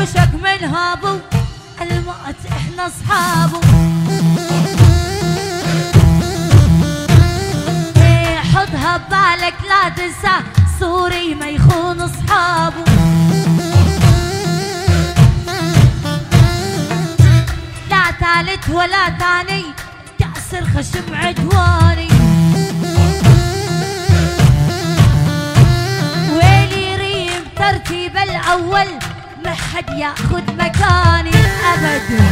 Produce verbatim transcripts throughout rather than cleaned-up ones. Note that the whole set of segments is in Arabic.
مشك من هابو الموت احنا اصحابه. ايه حطها ببالك لا تنسى سوري ما يخون اصحابه. لا ثالث ولا ثاني كأسر خشم عدواني. ويلي ريم ترتيب الاول ما حد ياخذ مكاني ابدا.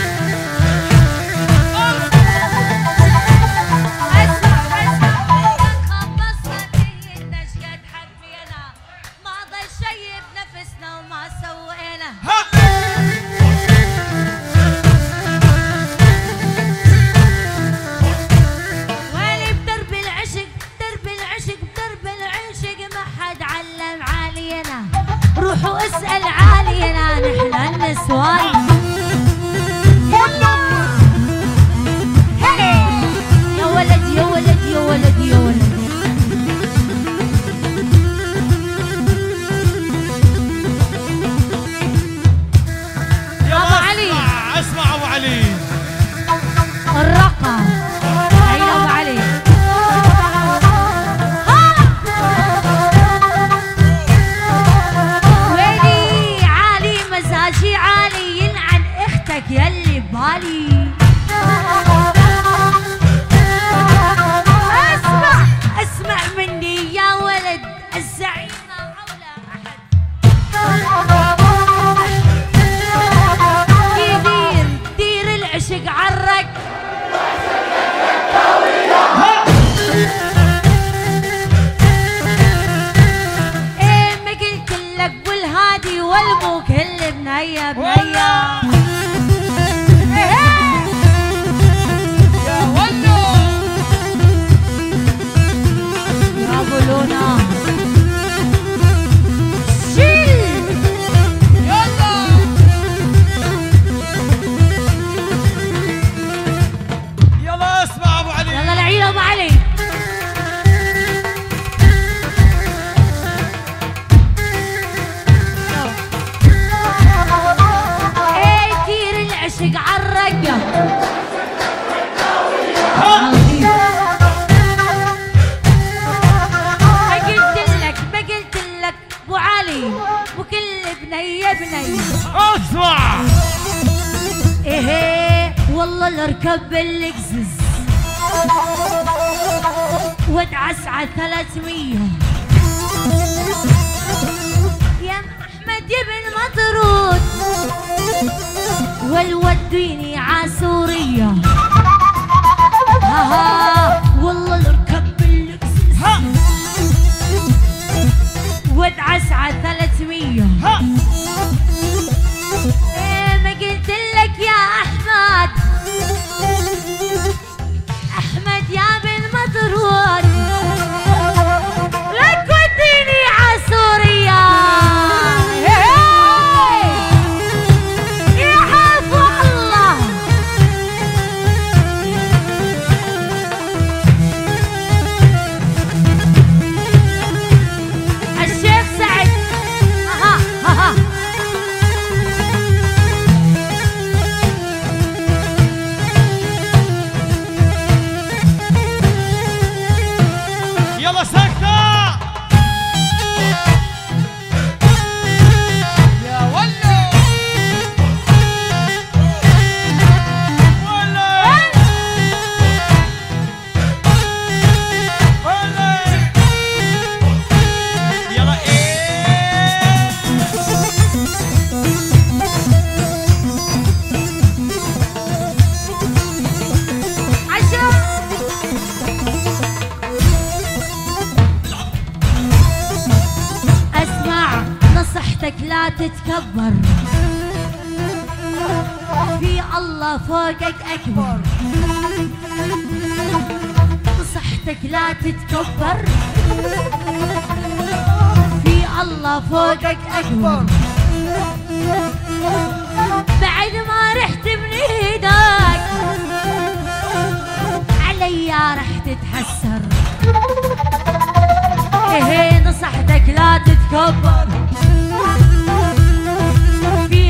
روحوا اسأل عالينا نحن النسوان. يا ولد يا ولد يا ولد يا ولد. يا ابو علي اسمع ابو علي الرقم. هيا ابو علي مزاجي عالي يلعن اختك يلي ببالي. اسمع اسمع مني يا ولد الزعيم ما حوله احد. يدير دير العشق عرق. ايه ما قلت لك والهادي والمو كل بنية بنية. يا ولو يا بلونا شيل يلا يلا اسمع ابو علي. يلا العيد ابو علي. عشق عالرقة ما قلت لك ما قلت لك ابو علي وكل بنية بنية. اسمع ايه والله الاركب اللكزز وادعس على ثلاثمية. يا احمد يا ابن مطرود والوديني عاسورية. ها ها والله الاركب باللكسس وادعس على ثلاثمية. ايه ما قلت لك يا احمد احمد يا بن مطرود لك وديني عاسورية. لا تتكبر في الله فوقك أكبر. بصحتك لا تتكبر في الله فوقك أكبر. بعد ما رحت من ايدك عليا رح تتحسر. ايه نصحتك لا تتكبر في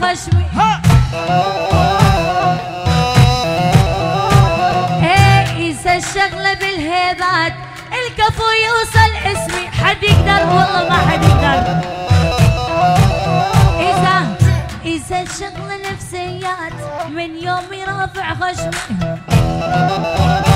خشمي ها ايه إذا الشغلة بالهيبات الكفو يوصل اسمي، حد يقدر والله ما حد يقدر. إذا إذا الشغلة نفسيات من يومي رافع خشمي